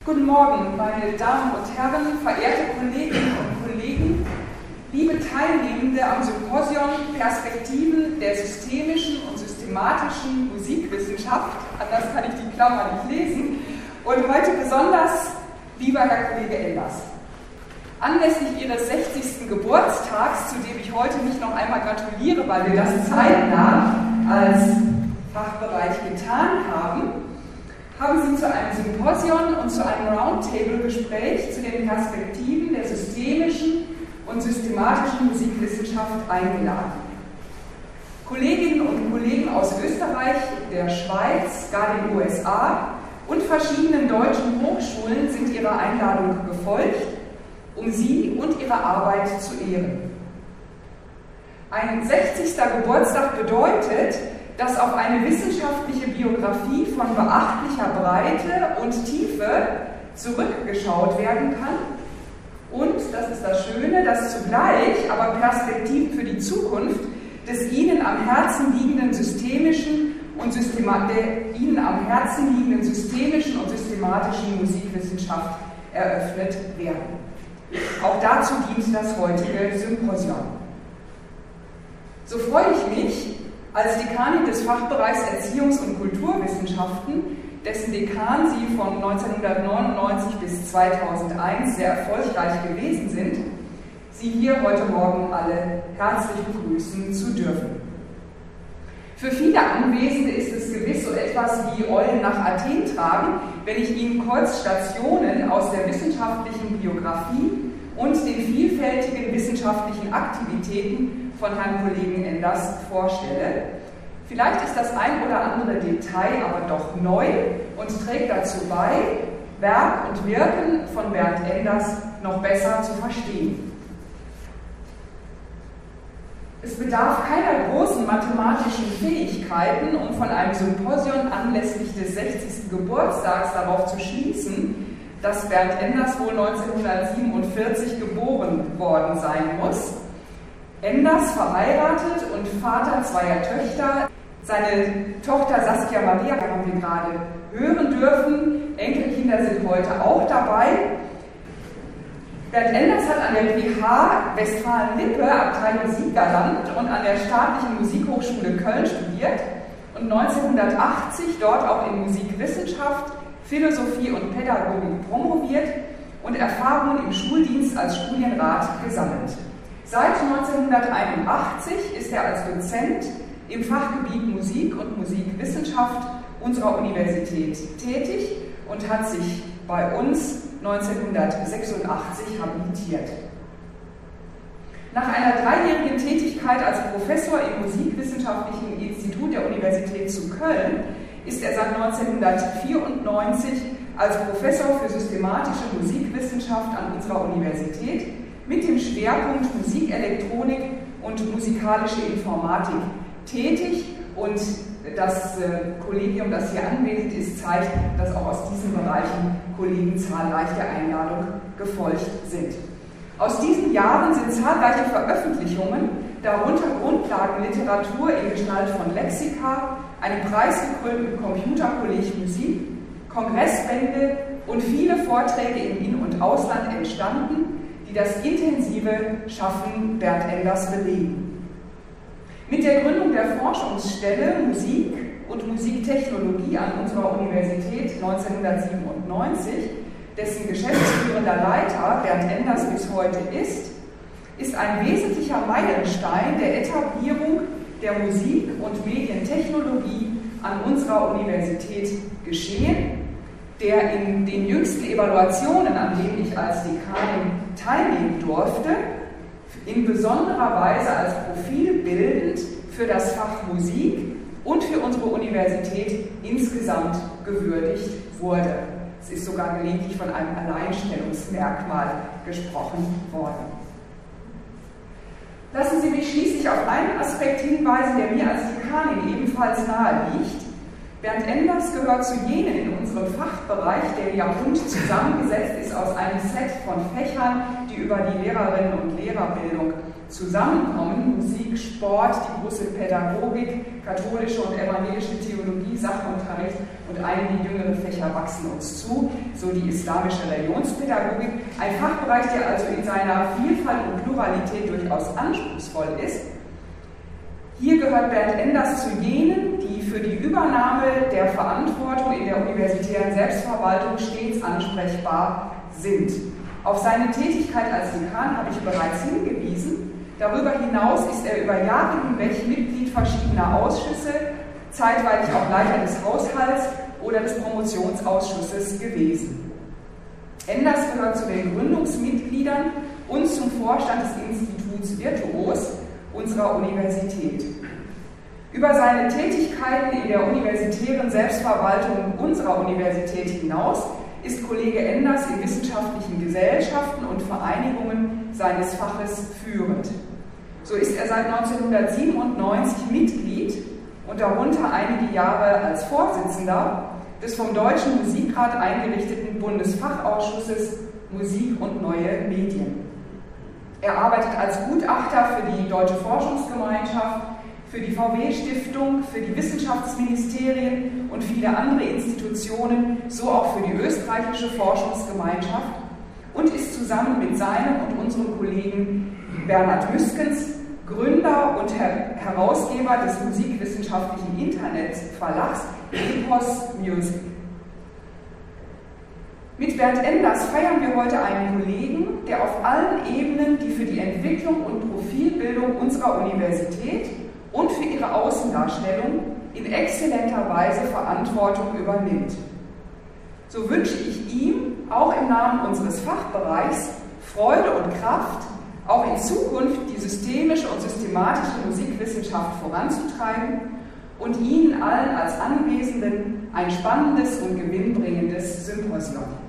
Guten Morgen, meine Damen und Herren, verehrte Kolleginnen und Kollegen, liebe Teilnehmende am Symposion Perspektiven der systemischen und systematischen Musikwissenschaft, anders kann ich die Klammer nicht lesen, und heute besonders lieber Herr Kollege Enders. Anlässlich Ihres 60. Geburtstags, zu dem ich heute nicht noch einmal gratuliere, weil wir das zeitnah als Fachbereich getan haben, haben Sie zu einem Symposion und zu einem Roundtable-Gespräch zu den Perspektiven der systemischen und systematischen Musikwissenschaft eingeladen. Kolleginnen und Kollegen aus Österreich, der Schweiz, gar den USA und verschiedenen deutschen Hochschulen sind Ihrer Einladung gefolgt, um Sie und Ihre Arbeit zu ehren. Ein 60. Geburtstag bedeutet, dass auf eine wissenschaftliche Biografie von beachtlicher Breite und Tiefe zurückgeschaut werden kann und, das ist das Schöne, dass zugleich aber Perspektiven für die Zukunft des Ihnen am Herzen liegenden systemischen und systematischen Musikwissenschaft eröffnet werden. Auch dazu dient das heutige Symposion. So freue ich mich, als Dekanin des Fachbereichs Erziehungs- und Kulturwissenschaften, dessen Dekan Sie von 1999 bis 2001 sehr erfolgreich gewesen sind, Sie hier heute Morgen alle herzlich begrüßen zu dürfen. Für viele Anwesende ist es gewiss so etwas wie Eulen nach Athen tragen, wenn ich Ihnen kurz Stationen aus der wissenschaftlichen Biografie und den vielfältigen wissenschaftlichen Aktivitäten von Herrn Kollegen Enders vorstelle. Vielleicht ist das ein oder andere Detail aber doch neu und trägt dazu bei, Werk und Wirken von Bernd Enders noch besser zu verstehen. Es bedarf keiner großen mathematischen Fähigkeiten, um von einem Symposion anlässlich des 60. Geburtstags darauf zu schließen, dass Bernd Enders wohl 1947 geboren worden sein muss. Enders verheiratet und Vater zweier Töchter. Seine Tochter Saskia Maria haben wir gerade hören dürfen. Enkelkinder sind heute auch dabei. Bernd Enders hat an der PH Westfalen-Lippe, Abteilung Siegerland und an der Staatlichen Musikhochschule Köln studiert und 1980 dort auch in Musikwissenschaft, Philosophie und Pädagogik promoviert und Erfahrungen im Schuldienst als Studienrat gesammelt. Seit 1981 ist er als Dozent im Fachgebiet Musik und Musikwissenschaft unserer Universität tätig und hat sich bei uns 1986 habilitiert. Nach einer 3-jährigen Tätigkeit als Professor im Musikwissenschaftlichen Institut der Universität zu Köln ist er seit 1994 als Professor für systematische Musikwissenschaft an unserer Universität mit dem Schwerpunkt Musikelektronik und musikalische Informatik tätig, und das Kollegium, das hier anwesend ist, zeigt, dass auch aus diesen Bereichen Kollegen zahlreich der Einladung gefolgt sind. Aus diesen Jahren sind zahlreiche Veröffentlichungen, darunter Grundlagenliteratur in Gestalt von Lexika, einem preisgekrönten Computerkolleg Musik, Kongressbände und viele Vorträge im In- und Ausland entstanden, die das intensive Schaffen Bernd Enders belegen. Mit der Gründung der Forschungsstelle Musik und Musiktechnologie an unserer Universität 1997, dessen geschäftsführender Leiter Bernd Enders bis heute ist ein wesentlicher Meilenstein der Etablierung der Musik- und Medientechnologie an unserer Universität geschehen, der in den jüngsten Evaluationen, an denen ich als Dekanin teilnehmen durfte, in besonderer Weise als profilbildend für das Fach Musik und für unsere Universität insgesamt gewürdigt wurde. Es ist sogar gelegentlich von einem Alleinstellungsmerkmal gesprochen worden. Lassen Sie mich schließlich auf einen Aspekt hinweisen, der mir als Dekanin ebenfalls nahe liegt. Bernd Enders gehört zu jenen in unserem Fachbereich, der ja bunt zusammengesetzt ist aus einem Set von Fächern, die über die Lehrerinnen- und Lehrerbildung zusammenkommen: Musik, Sport, die große Pädagogik, katholische und evangelische Theologie, Sachunterricht und einige jüngere Fächer wachsen uns zu, so die islamische Religionspädagogik. Ein Fachbereich, der also in seiner Vielfalt und Pluralität durchaus anspruchsvoll ist. Hier gehört Bernd Enders zu jenen, die für die Übernahme der Verantwortung in der universitären Selbstverwaltung stets ansprechbar sind. Auf seine Tätigkeit als Dekan habe ich bereits hingewiesen. Darüber hinaus ist er über Jahre hinweg Mitglied verschiedener Ausschüsse, zeitweilig auch Leiter des Haushalts oder des Promotionsausschusses gewesen. Enders gehört zu den Gründungsmitgliedern und zum Vorstand des Instituts Virtuos unserer Universität. Über seine Tätigkeiten in der universitären Selbstverwaltung unserer Universität hinaus ist Kollege Enders in wissenschaftlichen Gesellschaften und Vereinigungen seines Faches führend. So ist er seit 1997 Mitglied und darunter einige Jahre als Vorsitzender des vom Deutschen Musikrat eingerichteten Bundesfachausschusses Musik und neue Medien. Er arbeitet als Gutachter für die Deutsche Forschungsgemeinschaft, für die VW-Stiftung, für die Wissenschaftsministerien und viele andere Institutionen, so auch für die österreichische Forschungsgemeinschaft und ist zusammen mit seinem und unserem Kollegen Bernhard Müskens Gründer und Herausgeber des musikwissenschaftlichen Internetverlags Epos Music. Mit Bernd Enders feiern wir heute einen Kollegen, der auf allen Ebenen die für die Entwicklung und Profilbildung unserer Universität und für ihre Außendarstellung in exzellenter Weise Verantwortung übernimmt. So wünsche ich ihm auch im Namen unseres Fachbereichs Freude und Kraft, auch in Zukunft die systemische und systematische Musikwissenschaft voranzutreiben und Ihnen allen als Anwesenden ein spannendes und gewinnbringendes Symposion.